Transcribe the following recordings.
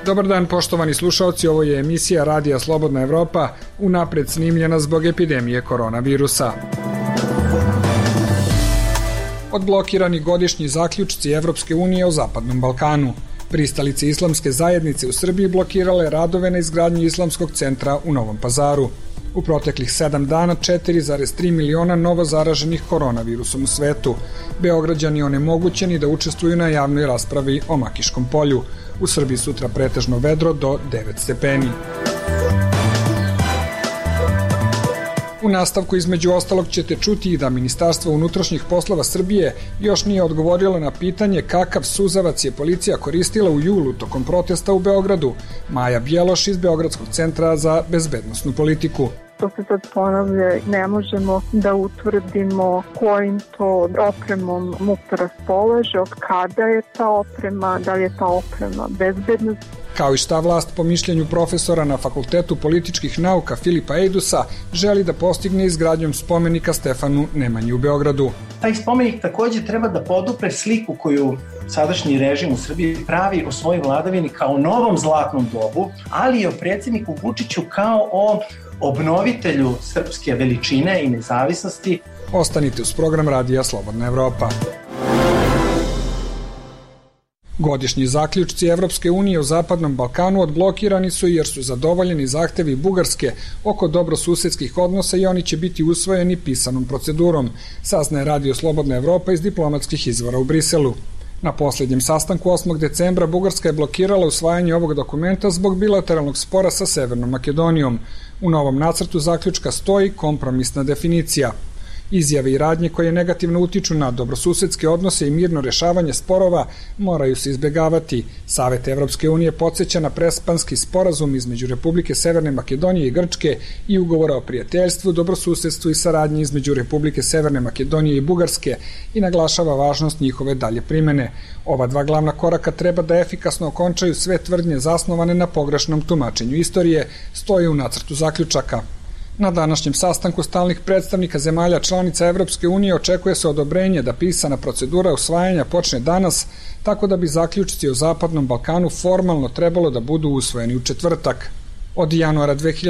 Dobar dan, poštovani slušaoci, ovo je emisija Radija Slobodna Evropa, unapred snimljena zbog epidemije koronavirusa. Odblokirani godišnji zaključci Evropske unije o Zapadnom Balkanu. Pristalice islamske zajednice u Srbiji blokirale radove na izgradnji islamskog centra u Novom Pazaru. U proteklih 7 dana 4,3 miliona novo zaraženih koronavirusom u svetu. Beograđani onemogućeni da učestvuju na javnoj raspravi o Makiškom polju. U Srbiji sutra pretežno vedro do 9 stepeni. U nastavku između ostalog ćete čuti i da Ministarstvo unutrašnjih poslova Srbije još nije odgovorilo na pitanje kakav suzavac je policija koristila u julu tokom protesta u Beogradu. Maja Bjeloš iz Beogradskog centra za bezbednosnu politiku. To se sad ponavlja, ne možemo da utvrdimo kojim to opremom MUP raspolaže, od kada je ta oprema, da li je ta oprema bezbedna. Kao i šta vlast po mišljenju profesora na Fakultetu političkih nauka Filipa Ejdusa želi da postigne izgradnjom spomenika Stefanu Nemanji u Beogradu. Taj spomenik takođe treba da podupre sliku koju sadašnji režim u Srbiji pravi o svojoj vladavini kao novom zlatnom dobu, ali i o predsjedniku Vučiću kao o obnovitelju srpske veličine i nezavisnosti. Ostanite uz program Radija Slobodna Evropa. Godišnji zaključci Evropske unije o Zapadnom Balkanu odblokirani su jer su zadovoljeni zahtevi Bugarske oko dobrosusedskih odnosa i oni će biti usvojeni pisanom procedurom, saznaje Radio Slobodna Evropa iz diplomatskih izvora u Briselu. Na posljednjem sastanku 8. decembra Bugarska je blokirala usvajanje ovog dokumenta zbog bilateralnog spora sa Severnom Makedonijom. U novom nacrtu zaključka stoji kompromisna definicija. Izjave i radnje koje negativno utiču na dobrosusedske odnose i mirno rešavanje sporova moraju se izbegavati. Savet Evropske unije podsjeća na prespanski sporazum između Republike Severne Makedonije i Grčke i ugovora o prijateljstvu, dobrosusedstvu i saradnji između Republike Severne Makedonije i Bugarske i naglašava važnost njihove dalje primene. Ova dva glavna koraka treba da efikasno okončaju sve tvrdnje zasnovane na pogrešnom tumačenju istorije, stoji u nacrtu zaključaka. Na današnjem sastanku stalnih predstavnika zemalja članica Evropske unije očekuje se odobrenje da pisana procedura usvajanja počne danas, tako da bi zaključci o Zapadnom Balkanu formalno trebalo da budu usvojeni u četvrtak. Od januara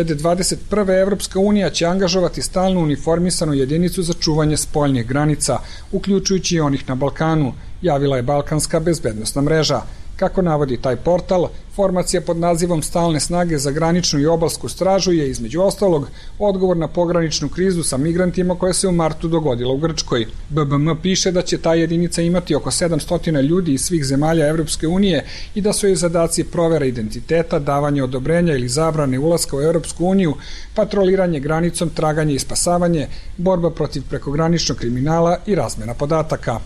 2021. Evropska unija će angažovati stalnu uniformisanu jedinicu za čuvanje spoljnih granica, uključujući i onih na Balkanu, javila je Balkanska bezbednosna mreža. Kako navodi taj portal, formacija pod nazivom Stalne snage za graničnu i obalsku stražu je, između ostalog, odgovor na pograničnu krizu sa migrantima koja se u martu dogodila u Grčkoj. BBM piše da će ta jedinica imati oko 700 ljudi iz svih zemalja Evropske unije i da su joj zadaci provera identiteta, davanje odobrenja ili zabrane ulaska u Evropsku uniju, patroliranje granicom, traganje i spasavanje, borba protiv prekograničnog kriminala i razmena podataka.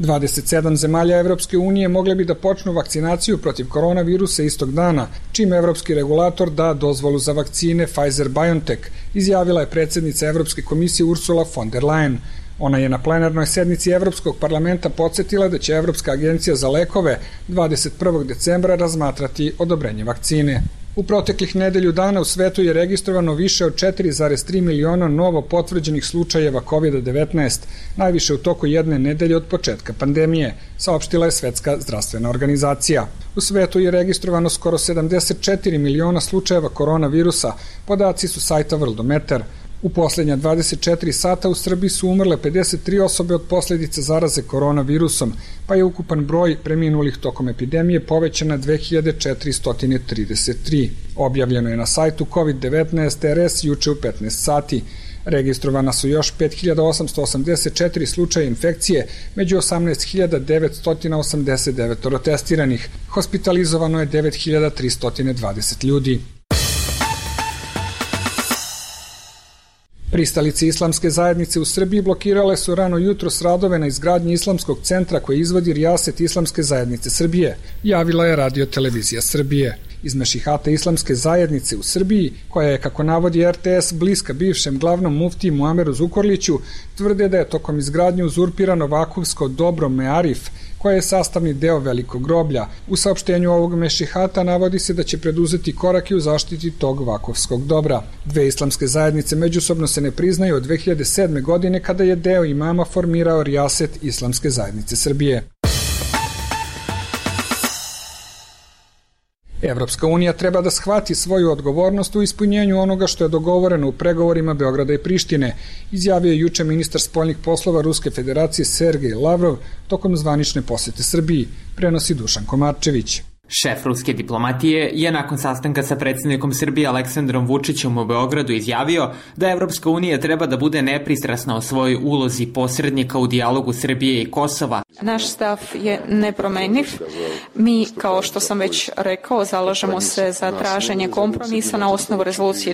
27 zemalja Evropske unije mogle bi da počnu vakcinaciju protiv koronavirusa istog dana, čim evropski regulator da dozvolu za vakcine Pfizer-BioNTech, izjavila je predsjednica Evropske komisije Ursula von der Leyen. Ona je na plenarnoj sednici Evropskog parlamenta podsjetila da će Evropska agencija za lekove 21. decembra razmatrati odobrenje vakcine. U proteklih nedelju dana u svetu je registrovano više od 4,3 miliona novo potvrđenih slučajeva COVID-19, najviše u toku jedne nedelje od početka pandemije, saopštila je Svetska zdravstvena organizacija. U svetu je registrovano skoro 74 miliona slučajeva koronavirusa, podaci su sajta Worldometer. U posljednja 24 sata u Srbiji su umrle 53 osobe od posljedice zaraze koronavirusom, pa je ukupan broj preminulih tokom epidemije povećan na 2433. Objavljeno je na sajtu COVID-19 RS juče u 15 sati. Registrovana su još 5884 slučaja infekcije, među 18.989 testiranih. Hospitalizovano je 9320 ljudi. Pristalice islamske zajednice u Srbiji blokirale su rano jutros radove na izgradnji islamskog centra koji izvodi rijaset Islamske zajednice Srbije, javila je Radio televizija Srbije. Iz mešihata Islamske zajednice u Srbiji, koja je, kako navodi RTS, bliska bivšem glavnom muftiji Muameru Zukorliću, tvrde da je tokom izgradnje uzurpirano vakufsko dobro Mearif, koja je sastavni deo velikog groblja. U saopštenju ovog mešihata navodi se da će preduzeti korake u zaštiti tog vakufskog dobra. Dve islamske zajednice međusobno se ne priznaju od 2007. godine kada je deo imama formirao rijaset Islamske zajednice Srbije. Evropska unija treba da shvati svoju odgovornost u ispunjenju onoga što je dogovoreno u pregovorima Beograda i Prištine, izjavio je juče ministar spoljnih poslova Ruske federacije Sergej Lavrov tokom zvanične posete Srbiji, prenosi Dušan Komarčević. Šef ruske diplomatije je nakon sastanka sa predsjednikom Srbije Aleksandrom Vučićem u Beogradu izjavio da Evropska unija treba da bude nepristrasna o svojoj ulozi posrednika u dijalogu Srbije i Kosova. Naš stav je nepromenjiv. Mi, kao što sam već rekao, zalažemo se za traženje kompromisa na osnovu rezolucije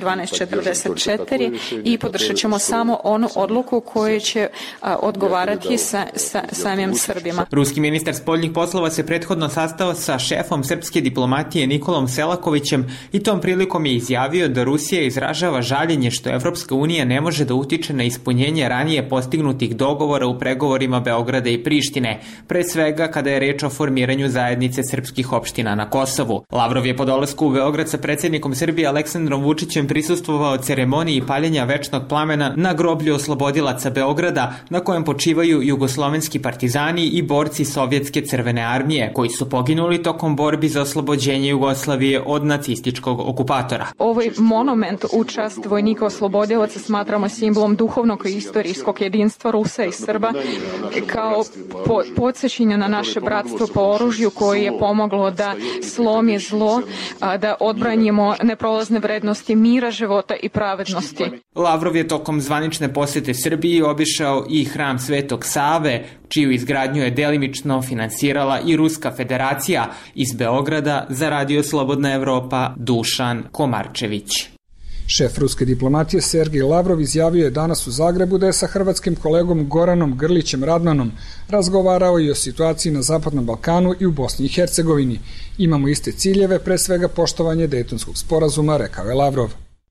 1244 i podržat ćemo samo onu odluku koja će odgovarati samim Srbima. Ruski ministar spoljnih poslova se prethodno sastao sa šefom srpske diplomatije Nikolom Selakovićem i tom prilikom je izjavio da Rusija izražava žaljenje što Evropska unija ne može da utiče na ispunjenje ranije postignutih dogovora u pregovorima Beograda i Prištine, pre svega kada je reč o formiranju zajednice srpskih opština na Kosovu. Lavrov je po dolasku u Beograd sa predsjednikom Srbije Aleksandrom Vučićem prisustvovao ceremoniji paljenja večnog plamena na groblju oslobodilaca Beograda, na kojem počivaju jugoslovenski partizani i borci Sovjetske crvene armije, koji su poginuli tokom borbi za oslobođenje Jugoslavije od nacističkog okupatora. Ovaj monument u čast vojnika oslobodilaca smatramo simbolom duhovnog i istorijskog jedinstva Rusa i Srba, kao podsjećanje na naše bratstvo po oružju koje je pomoglo da slomi zlo, da odbranimo neprolazne vrednosti mira, života i pravednosti. Lavrov je tokom zvanične posete Srbiji obišao i hram Svetog Save, čiju izgradnju je delimično finansirala i Ruska federacija. Iz Beograda za Radio Slobodna Evropa, Dušan Komarčević. Šef ruske diplomatije Sergej Lavrov izjavio je danas u Zagrebu da je sa hrvatskim kolegom Goranom Grlićem Radmanom razgovarao i o situaciji na Zapadnom Balkanu i u Bosni i Hercegovini. Imamo iste ciljeve, pre svega poštovanje Dejtonskog sporazuma, rekao je Lavrov.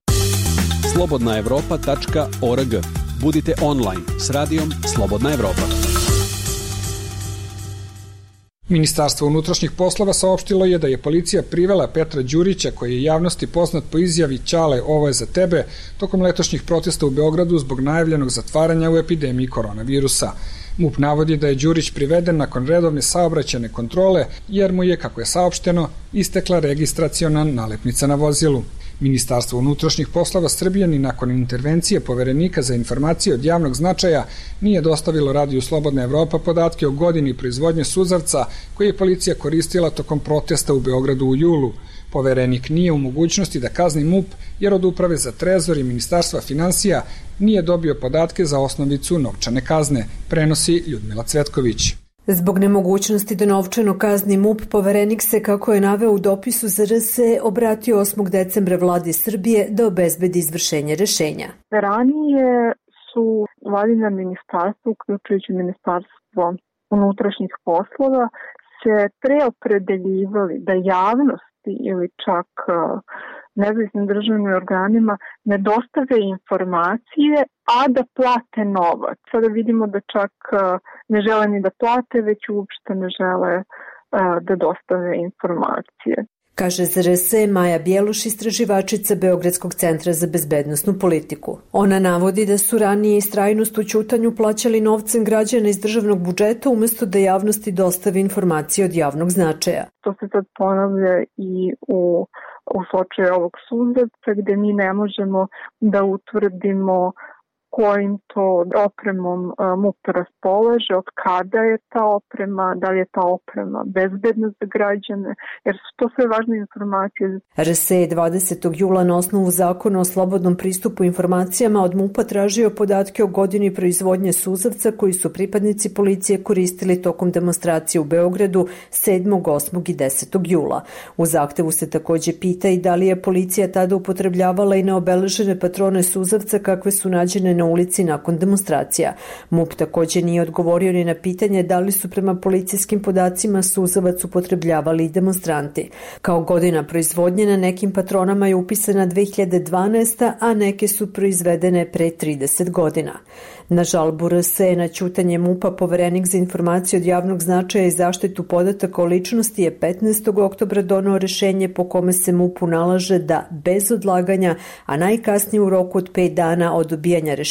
slobodnaevropa.org. Budite online s radijom Slobodna Evropa. Ministarstvo unutrašnjih poslova saopštilo je da je policija privela Petra Đurića, koji je javnosti poznat po izjavi "Ćale, ovo je za tebe", tokom letošnjih protesta u Beogradu zbog najavljenog zatvaranja u epidemiji koronavirusa. MUP navodi da je Đurić priveden nakon redovne saobraćajne kontrole, jer mu je, kako je saopšteno, istekla registraciona nalepnica na vozilu. Ministarstvo unutrašnjih poslova Srbije ni nakon intervencije Poverenika za informacije od javnog značaja nije dostavilo Radiju Slobodna Evropa podatke o godini proizvodnje suzavca koji je policija koristila tokom protesta u Beogradu u julu. Poverenik nije u mogućnosti da kazni MUP jer od Uprave za trezor i Ministarstva finansija nije dobio podatke za osnovicu novčane kazne, prenosi Ljudmila Cvetković. Zbog nemogućnosti da novčano kazni MUP, Poverenik se, kako je naveo u dopisu za RS, obratio 8. decembra vladi Srbije da obezbedi izvršenje rešenja. Ranije su vladina ministarstva, uključujući Ministarstvo unutrašnjih poslova, se preopredeljivali da javnosti ili čak nezavisnim državnim organima ne dostave informacije, a da plate novac. Sada vidimo da čak ne žele ni da plate, već uopšte ne žele da dostave informacije. Kaže za RS Maja Bjeluš, istraživačica Beogradskog centra za bezbednosnu politiku. Ona navodi da su ranije istrajnost u ćutanju plaćali novcem građana iz državnog budžeta umesto da javnosti dostave informacije od javnog značaja. To se sad ponavlja i u slučaju ovog suzavca, gde mi ne možemo da utvrdimo kojim to opremom MUP raspolaže, od kada je ta oprema, da li je ta oprema bezbedna za građane, jer su to sve važne informacije. RS je 20. jula na osnovu zakona o slobodnom pristupu informacijama od MUP-a tražio podatke o godini proizvodnje suzavca koji su pripadnici policije koristili tokom demonstracije u Beogradu 7., 8. i 10. jula. U zahtevu se takođe pita i da li je policija tada upotrebljavala i neobeležene patrone suzavca kakve su nađene na ulici nakon demonstracija. MUP takođe nije odgovorio ni na pitanje da li su prema policijskim podacima suzavac upotrebljavali i demonstranti. Kao godina proizvodnje na nekim patronama je upisana 2012. a neke su proizvedene pre 30 godina. Na žalbu RS na ćutanje MUP-a Poverenik za informacije od javnog značaja i zaštitu podataka o ličnosti je 15. oktobra doneo rešenje po kome se MUP-u nalaže da bez odlaganja, a najkasnije u roku od 5 dana od dobijanja rešenja,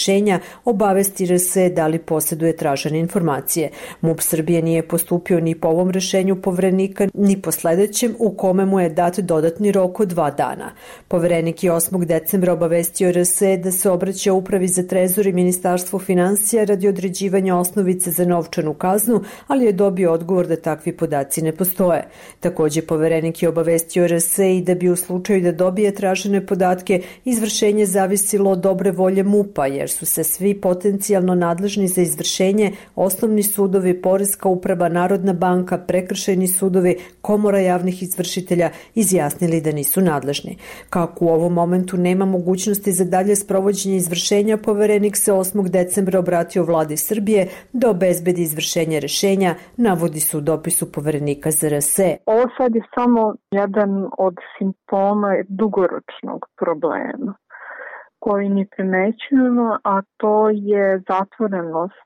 rešenja obavesti RS da li posjeduje tražene informacije. MUP Srbije nije postupio ni po ovom rešenju Poverenika, ni po sledećem u kome mu je dat dodatni rok od 2 dana. Poverenik je 8. decembra obavestio RS da se obraća Upravi za trezor i Ministarstvu finansija radi određivanja osnovice za novčanu kaznu, ali je dobio odgovor da takvi podaci ne postoje. Također, Poverenik je obavestio RS i da bi u slučaju da dobije tražene podatke, izvršenje zavisilo od dobre volje MUP-a, jer su se svi potencijalno nadležni za izvršenje, osnovni sudovi, Poreska uprava, Narodna banka, prekršajni sudovi, Komora javnih izvršitelja izjasnili da nisu nadležni. Kako u ovom momentu nema mogućnosti za dalje sprovođenje izvršenja, Poverenik se 8. decembra obratio vladi Srbije da obezbedi izvršenje rešenja, navodi se u dopisu Poverenika za RS. Ovo sad je samo jedan od simptoma dugoročnog problema koji mi primećujemo, a to je zatvorenost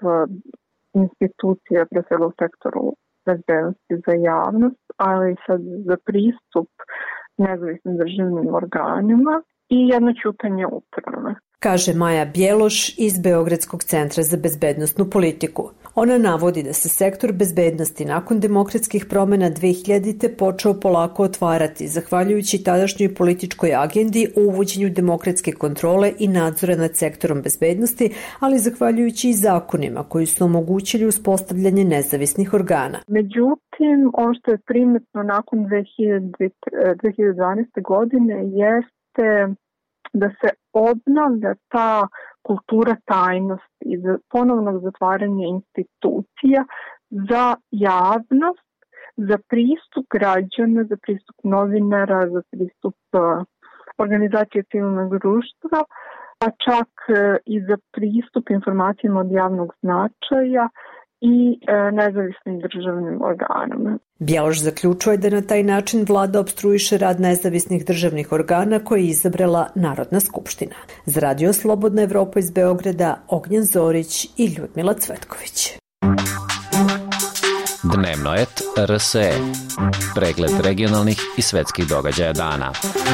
institucija pre svega u sektoru bezbednosti za javnost, ali sad za pristup nezavisnim državnim organima i jedno ćutanje uprave. Kaže Maja Bjeloš iz Beogradskog centra za bezbednosnu politiku. Ona navodi da se sektor bezbednosti nakon demokratskih promena 2000. počeo polako otvarati, zahvaljujući tadašnjoj političkoj agendi o uvođenju demokratske kontrole i nadzora nad sektorom bezbednosti, ali zahvaljujući i zakonima koji su omogućili uspostavljanje nezavisnih organa. Međutim, ono što je primetno nakon 2012. godine jeste da se obnavlja ta kultura tajnosti i ponovnog zatvaranja institucija za javnost, za pristup građana, za pristup novinara, za pristup organizacije civilnog društva, a čak i za pristup informacijama od javnog značaja i nezavisnim državnim organama. Bjeloš zaključuje da na taj način vlada opstruiše rad nezavisnih državnih organa koje je izabrala Narodna skupština. Za Radio Slobodna Evropa iz Beograda, Ognjen Zorić i Ljudmila Cvetković. Dnevno et RSE. Pregled regionalnih i svetskih događaja dana.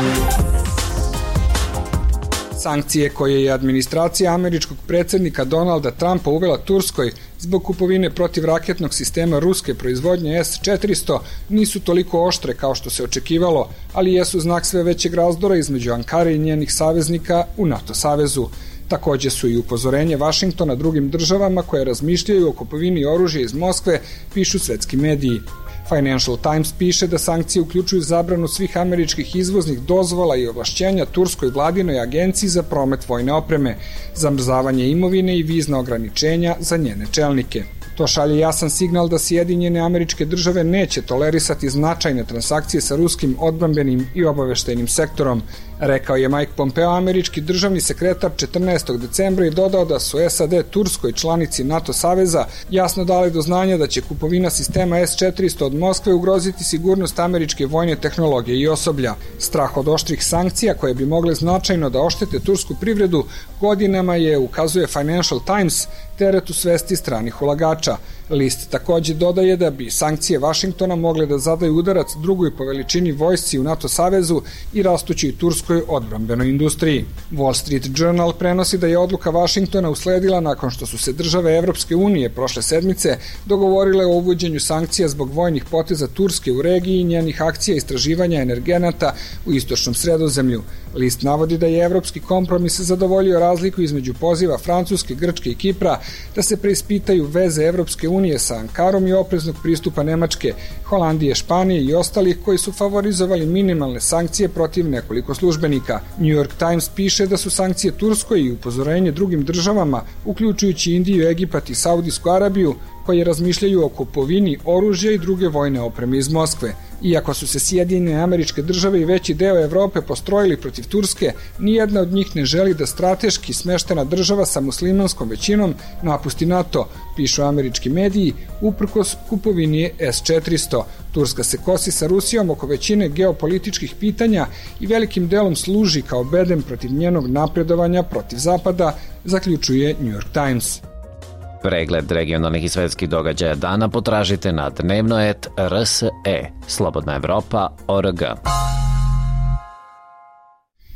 Sankcije koje je administracija američkog predsjednika Donalda Trumpa uvela Turskoj zbog kupovine protivraketnog sistema ruske proizvodnje S-400 nisu toliko oštre kao što se očekivalo, ali jesu znak sve većeg razdora između Ankare i njenih saveznika u NATO savezu. Takođe su i upozorenje Vašingtona drugim državama koje razmišljaju o kupovini oružja iz Moskve, pišu svetski mediji. Financial Times piše da sankcije uključuju zabranu svih američkih izvoznih dozvola i ovlašćenja Turskoj vladinoj agenciji za promet vojne opreme, zamrzavanje imovine i vizna ograničenja za njene čelnike. To šalje jasan signal da Sjedinjene Američke Države neće tolerisati značajne transakcije sa ruskim odbrambenim i obaveštajnim sektorom, rekao je Mike Pompeo, američki državni sekretar 14. decembra i dodao da su SAD Turskoj, članici NATO saveza, jasno dali do znanja da će kupovina sistema S-400 od Moskve ugroziti sigurnost američke vojne tehnologije i osoblja. Strah od oštrih sankcija koje bi mogle značajno da oštete tursku privredu godinama je, ukazuje Financial Times, teret u svesti stranih ulagača. List takođe dodaje da bi sankcije Vašingtona mogle da zadaju udarac drugoj po veličini vojsci u NATO savezu i rastućoj turskoj odbrambenoj industriji. Wall Street Journal prenosi da je odluka Vašingtona usledila nakon što su se države Evropske unije prošle sedmice dogovorile o uvođenju sankcija zbog vojnih poteza Turske u regiji i njenih akcija istraživanja energenata u istočnom Sredozemlju. List navodi da je evropski kompromis zadovoljio razliku između poziva Francuske, Grčke i Kipra da se preispitaju veze Evropske unije sa Ankarom i opreznog pristupa Nemačke, Holandije, Španije i ostalih koji su favorizovali minimalne sankcije protiv nekoliko službenika. New York Times piše da su sankcije Turskoj i upozorenje drugim državama, uključujući Indiju, Egipat i Saudijsku Arabiju, koje razmišljaju o kupovini oružja i druge vojne opreme iz Moskve. Iako su se Sjedinjene Američke Države i veći deo Evrope postrojili protiv Turske, nijedna od njih ne želi da strateški smeštena država sa muslimanskom većinom napusti NATO, pišu američki mediji, uprkos kupovini S-400. Turska se kosi sa Rusijom oko većine geopolitičkih pitanja i velikim delom služi kao bedem protiv njenog napredovanja protiv Zapada, zaključuje New York Times. Pregled regionalnih i svetskih događaja dana potražite na dnevno.et RSE, Slobodna Evropa.org.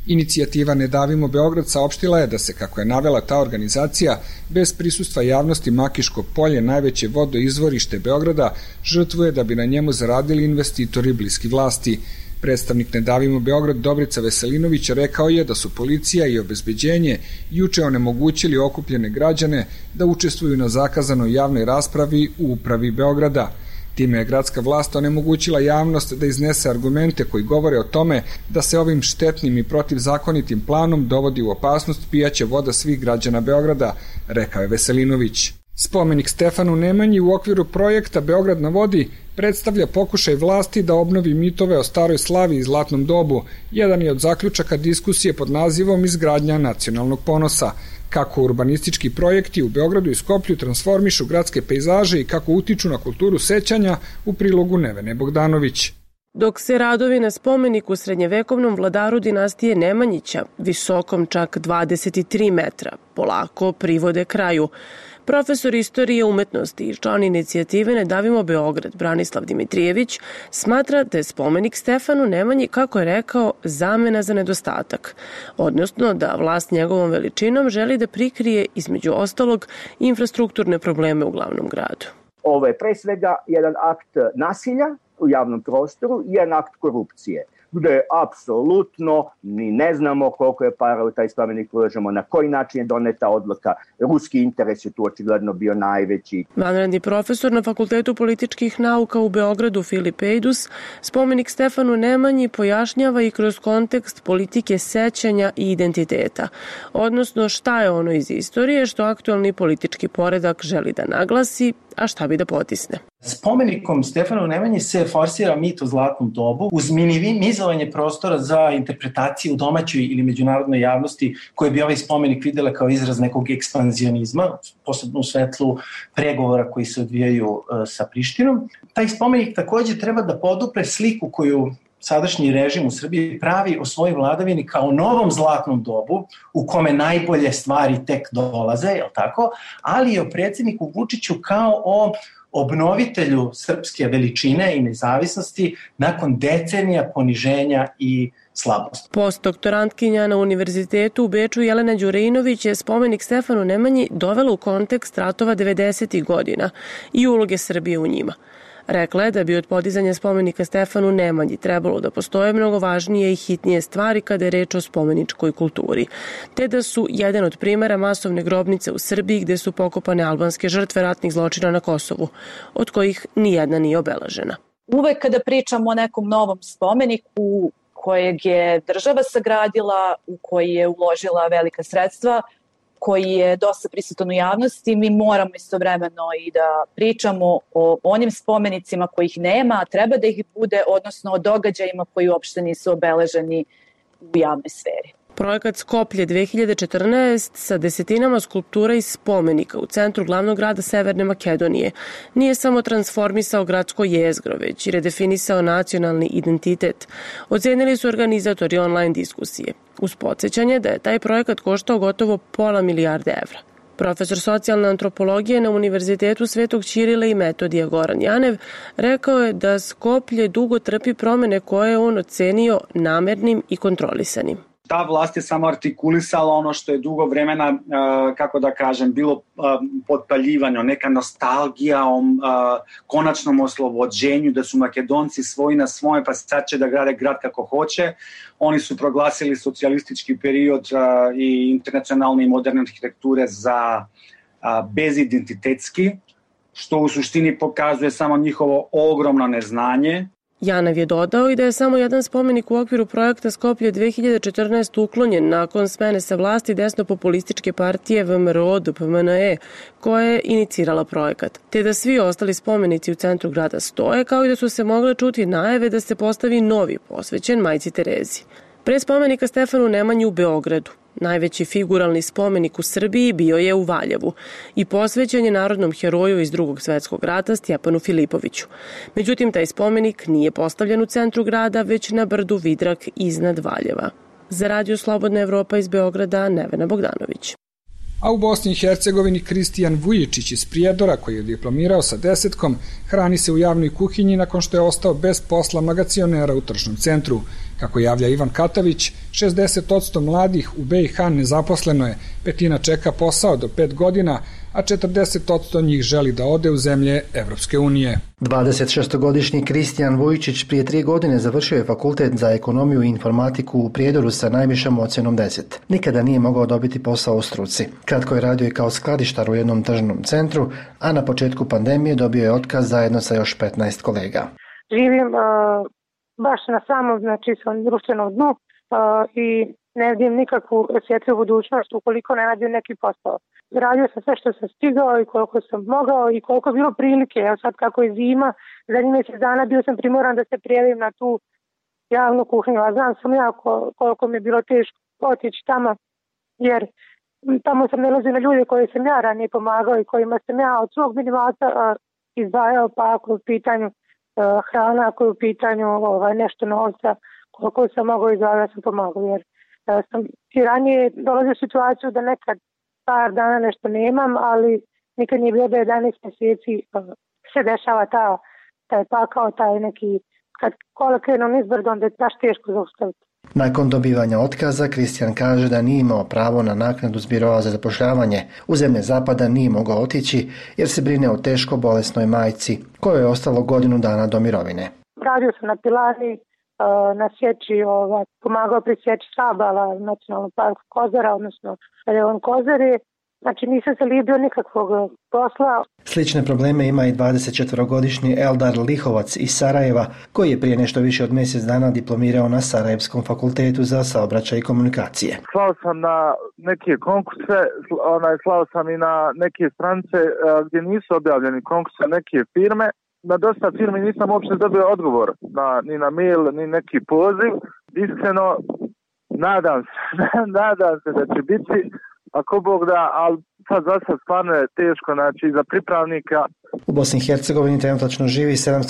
Inicijativa Ne davimo Beograd saopštila je da se, kako je navela ta organizacija, bez prisustva javnosti Makiško polje, najveće vodoizvorište Beograda, žrtvuje da bi na njemu zaradili investitori bliski vlasti. Predstavnik Ne davimo Beograd Dobrica Veselinović rekao je da su policija i obezbeđenje juče onemogućili okupljene građane da učestvuju na zakazanoj javnoj raspravi u upravi Beograda. Time je gradska vlast onemogućila javnost da iznese argumente koji govore o tome da se ovim štetnim i protivzakonitim planom dovodi u opasnost pijaća voda svih građana Beograda, rekao je Veselinović. Spomenik Stefanu Nemanji u okviru projekta Beograd na vodi predstavlja pokušaj vlasti da obnovi mitove o staroj slavi i zlatnom dobu. Jedan je od zaključaka diskusije pod nazivom Izgradnja nacionalnog ponosa. Kako urbanistički projekti u Beogradu i Skoplju transformišu gradske pejzaže i kako utiču na kulturu sećanja, u prilogu Nevene Bogdanović. Dok se radovi na spomeniku srednjevekovnom vladaru dinastije Nemanjića, visokom čak 23 metra, polako privode kraju. Profesor istorije umetnosti i član inicijative Ne davimo Beograd, Branislav Dimitrijević, smatra da je spomenik Stefanu Nemanji, kako je rekao, zamena za nedostatak, odnosno da vlast njegovom veličinom želi da prikrije, između ostalog, infrastrukturne probleme u glavnom gradu. Ovo je pre svega jedan akt nasilja u javnom prostoru i jedan akt korupcije, gde apsolutno ni ne znamo koliko je para u taj spomenik ulažemo, na koji način je doneta odluka. Ruski interes je tu očigledno bio najveći. Vanredni profesor na Fakultetu političkih nauka u Beogradu Filip Ejdus spomenik Stefanu Nemanji pojašnjava i kroz kontekst politike sećanja i identiteta, odnosno šta je ono iz istorije što aktualni politički poredak želi da naglasi, a šta bi da potisne. Spomenikom Stefanu Nemanji se forsira mit o zlatnom dobu uz minimizovanje prostora za interpretaciju u domaćoj ili međunarodnoj javnosti koje bi ovaj spomenik videla kao izraz nekog ekspanzionizma, posebno u svetlu pregovora koji se odvijaju sa Prištinom. Taj spomenik takođe treba da podupre sliku koju sadašnji režim u Srbiji pravi o svojoj vladavini kao novom zlatnom dobu u kome najbolje stvari tek dolaze, je li tako? Ali i o predsjedniku Vučiću kao o obnovitelju srpske veličine i nezavisnosti nakon decenija poniženja i slabosti. Postdoktorantkinja na Univerzitetu u Beču Jelena Đurinović je spomenik Stefanu Nemanji dovela u kontekst ratova 90. godina i uloge Srbije u njima. Rekla je da bi od podizanja spomenika Stefanu Nemanji trebalo da postoje mnogo važnije i hitnije stvari kada je reč o spomeničkoj kulturi, te da su jedan od primera masovne grobnice u Srbiji gde su pokopane albanske žrtve ratnih zločina na Kosovu, od kojih nijedna nije obeležena. Uvek kada pričamo o nekom novom spomeniku kojeg je država sagradila, u koji je uložila velika sredstva, koji je dosta prisutan u javnosti, mi moramo istovremeno i da pričamo o onim spomenicima kojih nema, a treba da ih bude, odnosno o događajima koji uopšte nisu obeleženi u javnoj sferi. Projekat Skoplje 2014 sa desetinama skulptura i spomenika u centru glavnog grada Severne Makedonije nije samo transformisao gradsko jezgro, već i redefinisao nacionalni identitet. Ocenili su organizatori online diskusije, uz podsjećanje da je taj projekat koštao gotovo $500 milijarde evra. Profesor socijalne antropologije na Univerzitetu Svetog Ćirila i Metodija Goran Janev rekao je da Skoplje dugo trpi promene koje je on ocenio namernim i kontrolisanim. Ta vlast je samo artikulisala ono što je dugo vremena, kako da kažem, bilo potpaljivano, neka nostalgija o konačnom oslobođenju, da su Makedonci svoji na svoje, pa sad će da grade grad kako hoće. Oni su proglasili socijalistički period i internacionalne i moderne arhitekture za bezidentitetski, što u suštini pokazuje samo njihovo ogromno neznanje. Janev je dodao i da je samo jedan spomenik u okviru projekta Skoplje 2014 uklonjen nakon smene sa vlasti desnopopulističke partije VMRO-DPMNE koja je inicirala projekat, te da svi ostali spomenici u centru grada stoje, kao i da su se mogle čuti najave da se postavi novi posvećen majci Terezi. Pre spomenika Stefanu Nemanji u Beogradu, najveći figuralni spomenik u Srbiji bio je u Valjevu i posvećen je narodnom heroju iz Drugog svetskog rata Stjepanu Filipoviću. Međutim, taj spomenik nije postavljen u centru grada, već na brdu Vidrak iznad Valjeva. Za Radio Slobodna Evropa iz Beograda, Nevena Bogdanović. A u Bosni i Hercegovini Kristijan Vujičić iz Prijedora, koji je diplomirao sa 10, hrani se u javnoj kuhinji nakon što je ostao bez posla magacionera u tržnom centru. Kako javlja Ivan Katavić, 60% mladih u BiH nezaposleno je, petina čeka posao do 5 godina, a 40% njih želi da ode u zemlje Evropske unije. 26-godišnji Kristijan Vujčić prije 3 godine završio je fakultet za ekonomiju i informatiku u Prijedoru sa najvišom ocjenom 10. Nikada nije mogao dobiti posao u struci. Kratko je radio i kao skladištar u jednom tržnom centru, a na početku pandemije dobio je otkaz zajedno sa još 15 kolega. Živim baš na samom, svom društvenom dnu i ne vidim nikakvu svjetlu budućnost ukoliko ne nađem neki posao. Radio sam sve što sam stigao i koliko sam mogao i koliko je bilo prilike. Evo sad kako je zima, zadnjih mjesec dana bio sam primoran da se prijavim na tu javnu kuhinju, a znam sam ja koliko mi je bilo teško otići tamo, jer tamo sam nalazio na ljude koje sam ja ranije pomagao i kojima sam ja od svog minimalca izdvajao, pa ako je u pitanju hrana, ako je u pitanju nešto novca, koliko sam mogao izdvajati, sam pomagao, jer sam i ranije dolazio u situaciju da nekad par dana nešto nemam, ali nikad nije bilo da 11 mjeseci se dešava taj pakao, taj neki, kad kola krenu nizbrdo, onda je baš teško zaustaviti. Nakon dobivanja otkaza, Kristijan kaže da nije imao pravo na naknadu s biroa za zapošljavanje. U zemlje zapada nije mogao otići jer se brine o teško bolesnoj majci, kojoj je ostalo godinu dana do mirovine. Radio sam na pilani, na sječi, pomagao pri sječi stabala u Nacionalnom parku Kozara, odnosno Reon Kozari. Znači nisam se libio nikakvog posla. Slične probleme ima i 24-godišnji Eldar Lihovac iz Sarajeva, koji je prije nešto više od mjesec dana diplomirao na Sarajevskom fakultetu za saobraćaj i komunikacije. Slao sam na neke konkurse, slao sam i na neke stranice gdje nisu objavljeni konkurse, neke firme. Na dosta firmi nisam uopće dobio odgovor, ni na mail, ni neki poziv. Iskreno, nadam se da će biti, ako Bog da, ali sad za sad stvarno je teško, za pripravnika. U Bosni i Hercegovini trenutačno živi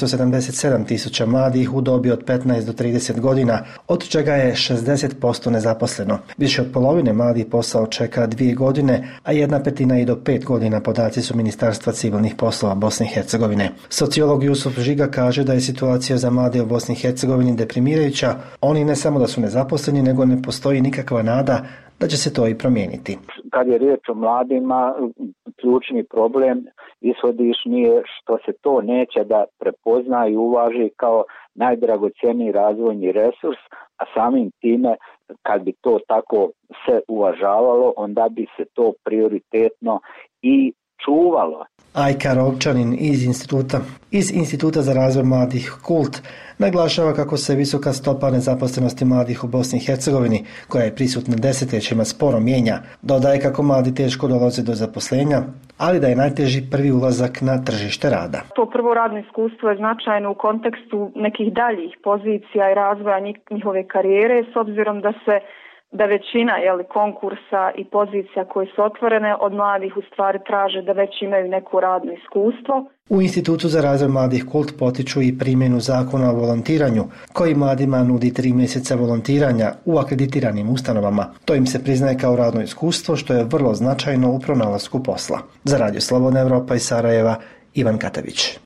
777.000 mladih u dobi od 15 do 30 godina, od čega je 60% nezaposleno. Više od polovine mladih posao čeka 2 godine, a 1/5 i do 5 godina, podaci su Ministarstva civilnih poslova Bosne i Hercegovine. Sociolog Jusuf Žiga kaže da je situacija za mlade u Bosni i Hercegovini deprimirajuća. Oni ne samo da su nezaposleni, nego ne postoji nikakva nada da će se to i promijeniti. Kad je riječ o mladima, ključni problem ishodišni je što se to neće da prepozna i uvaži kao najdragocjeniji razvojni resurs, a samim time kad bi to tako se uvažavalo, onda bi se to prioritetno i čuvalo. Ajka Rovčanin iz Instituta za razvoj mladih KULT naglašava kako se visoka stopa nezaposlenosti mladih u Bosni i Hercegovini, koja je prisutna desetljećima, sporo mijenja. Dodaje kako mladi teško dolaze do zaposlenja, ali da je najteži prvi ulazak na tržište rada. To prvo radno iskustvo je značajno u kontekstu nekih daljih pozicija i razvoja njihove karijere, s obzirom da većina konkursa i pozicija koje su otvorene od mladih u stvari traže da već imaju neko radno iskustvo. U Institutu za razvoj mladih KULT potiču i primjenu zakona o volontiranju, koji mladima nudi 3 mjeseca volontiranja u akreditiranim ustanovama. To im se priznaje kao radno iskustvo, što je vrlo značajno u pronalasku posla. Za Radio Slobodna Evropa iz Sarajeva, Ivan Katavić.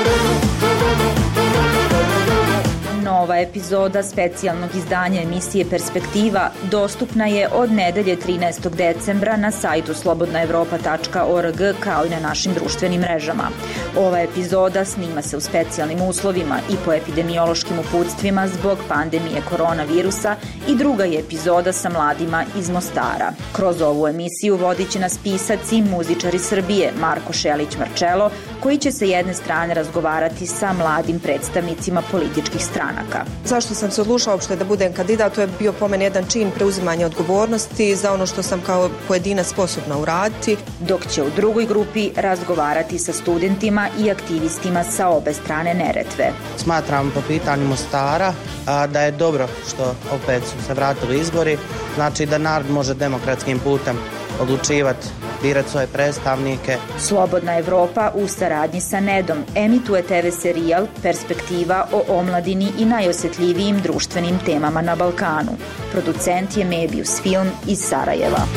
Nova epizoda specijalnog izdanja emisije Perspektiva dostupna je od nedelje 13. decembra na sajtu slobodnaevropa.org kao i na našim društvenim mrežama. Ova epizoda snima se u specijalnim uslovima i po epidemiološkim uputstvima zbog pandemije koronavirusa i druga je epizoda sa mladima iz Mostara. Kroz ovu emisiju vodit će nas pisac i muzičar iz Srbije Marko Šelić-Marčelo, koji će sa jedne strane razgovarati sa mladim predstavnicima političkih stranaka. Zašto sam se odlučila uopšte da budem kandidat? To je bio po meni jedan čin preuzimanja odgovornosti za ono što sam kao pojedinac sposobna uraditi. Dok će u drugoj grupi razgovarati sa studentima i aktivistima sa obe strane Neretve. Smatram po pitanju Mostara da je dobro što opet su se vratili izbori, znači da narod može demokratskim putem odlučivati, birati svoje predstavnike. Slobodna Evropa u saradnji sa Nedom emituje TV serijal Perspektiva o omladini i najosjetljivijim društvenim temama na Balkanu. Producent je Mebius Film iz Sarajeva.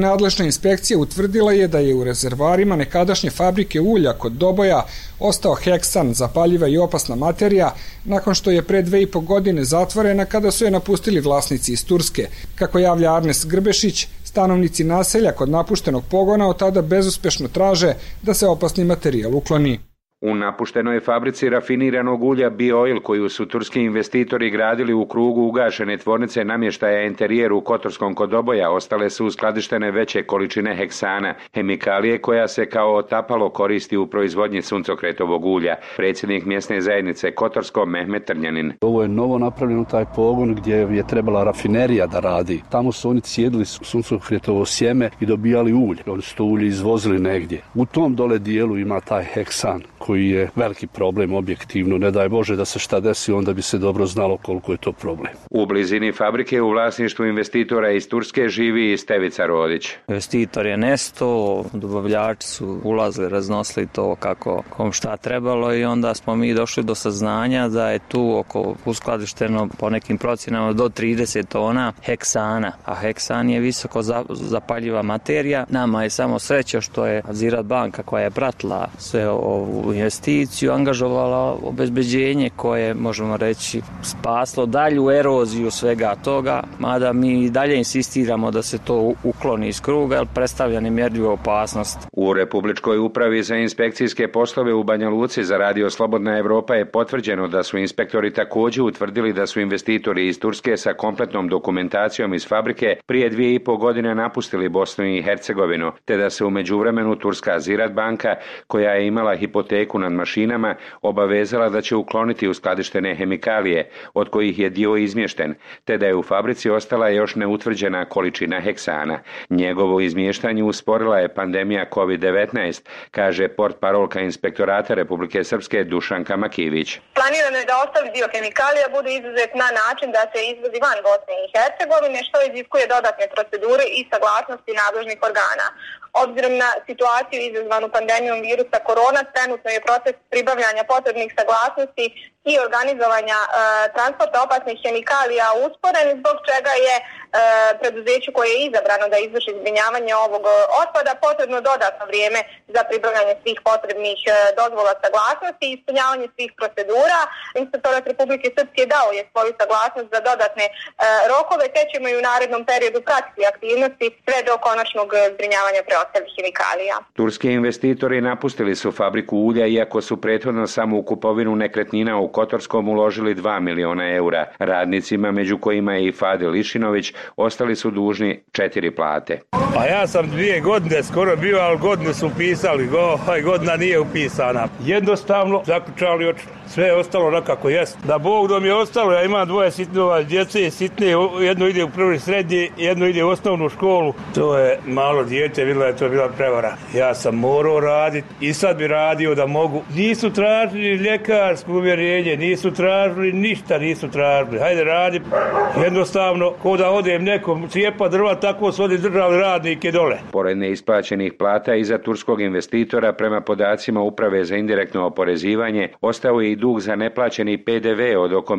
nadležna inspekcija utvrdila je da je u rezervoarima nekadašnje fabrike ulja kod Doboja ostao heksan, zapaljiva i opasna materija, nakon što je pre 2,5 godine zatvorena kada su je napustili vlasnici iz Turske. Kako javlja Arnes Grbešić, stanovnici naselja kod napuštenog pogona od tada bezuspešno traže da se opasni materijal ukloni. U napuštenoj fabrici rafiniranog ulja BioOil koju su turski investitori gradili u krugu ugašene tvornice namještaja Enterijer u Kotorskom kod Doboja ostale su uskladištene veće količine heksana, hemikalije koja se kao otapalo koristi u proizvodnji suncokretovog ulja. Predsjednik mjesne zajednice Kotorsko Mehmet Trnjanin. Ovo je novo napravljeno taj pogon gdje je trebala rafinerija da radi. Tamo su oni cijedili suncokretovo sjeme i dobijali ulje. Oni su to ulje izvozili negdje. U tom dole dijelu ima taj heksan koji je veliki problem objektivno. Ne daj Bože da se šta desi, onda bi se dobro znalo koliko je to problem. U blizini fabrike u vlasništvu investitora iz Turske živi i Stevica Rodić. Investitor je nesto, dobavljači su ulazili, raznosili to kako kom šta trebalo i onda smo mi došli do saznanja da je tu oko uskladišteno po nekim procjenama do 30 tona heksana, a heksan je visoko zapaljiva materija. Nama je samo sreća što je Ziraat banka koja je pratila sve ovu investiciju, angažovala obezbeđenje koje, možemo reći, spaslo dalju eroziju svega toga, mada mi dalje insistiramo da se to ukloni iz kruga, jer predstavlja nemjerljivu opasnost. U Republičkoj upravi za inspekcijske poslove u Banja Luci za Radio Slobodna Evropa je potvrđeno da su inspektori također utvrdili da su investitori iz Turske sa kompletnom dokumentacijom iz fabrike prije 2,5 godine napustili Bosnu i Hercegovinu, te da se u međuvremenu turska Ziraat banka, koja je imala hipoteku nad mašinama, obavezala da će ukloniti uskladištene hemikalije, od kojih je dio izmješten, te da je u fabrici ostala još neutvrđena količina heksana. Njegovo izmještanje usporila je pandemija COVID-19, kaže portparolka Inspektorata Republike Srpske Dušanka Makivić. Planirano je da ostali dio hemikalija bude izuzet na način da se izvozi van Bosne i Hercegovine, što iziskuje dodatne procedure i saglasnosti nadležnih organa. Obzirom na situaciju izazvanu pandemijom virusa korona, trenutno je proces pribavljanja potrebnih saglasnosti i organizovanja transporta opasnih hemikalija usporen, zbog čega je preduzeću koje je izabrano da izvrši zbrinjavanje ovog otpada potrebno dodatno vrijeme za pribavljanje svih potrebnih dozvola saglasnosti i ispunjavanje svih procedura. Inspektorat Republike Srpske dao je svoju saglasnost za dodatne rokove, te ćemo i u narednom periodu pratiti aktivnosti sve do konačnog zbrinjavanja preostalih hemikalija. Turski investitori napustili su fabriku ulja, iako su prethodno samo u kupovinu nekretnina u Kotorskom uložili 2 miliona eura. Radnicima, među kojima je i Fadil Išinović, ostali su dužni 4 plate. A ja sam 2 godine skoro bio, ali godine su upisali, godina nije upisana. Jednostavno zaključali oči. Sve je ostalo nekako jest. Da Bog da mi je ostalo, ja imam 2 sitne djece, sitne, jedno ide u prvi srednji, jedno ide u osnovnu školu. To je malo dijete, vidjela je to bila prevara. Ja sam morao raditi i sad bi radio da mogu. Nisu tražili ljekarsko uvjerenje, nisu tražili ništa, nisu tražili. Hajde radi. Jednostavno, ko da odem nekom cijepa drva, tako su oni držali radnike dole. Pored neisplaćenih plata iza turskog investitora, prema podacima Uprave za indirektno oporezivanje, ostao je i dug za neplaćeni PDV od oko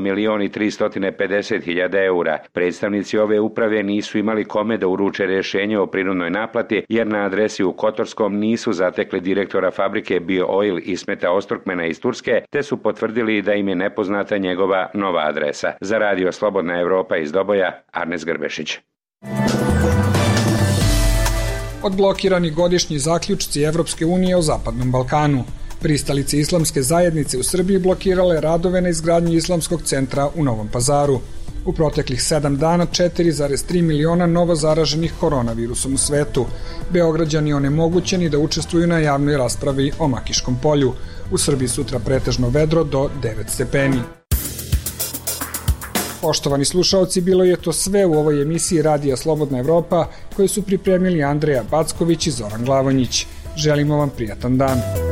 1.350.000 eura. Predstavnici ove uprave nisu imali kome da uruče rješenje o prinudnoj naplati, jer na adresi u Kotorskom nisu zatekli direktora fabrike BioOil Ismeta Ostrukmena iz Turske, te su potvrdili da im je nepoznata njegova nova adresa. Za Radio Slobodna Evropa iz Doboja, Arnes Grbešić. Odblokirani godišnji zaključci Evropske unije o Zapadnom Balkanu. Pristalice islamske zajednice u Srbiji blokirale radove na izgradnji islamskog centra u Novom Pazaru. U proteklih 7 dana 4,3 miliona novo zaraženih koronavirusom u svetu. Beograđani onemogućeni da učestvuju na javnoj raspravi o Makiškom polju. U Srbiji sutra pretežno vedro do 9 stepeni. Poštovani slušaoci, bilo je to sve u ovoj emisiji Radija Slobodna Evropa, koju su pripremili Andreja Backović i Zoran Glavonjić. Želimo vam prijatan dan.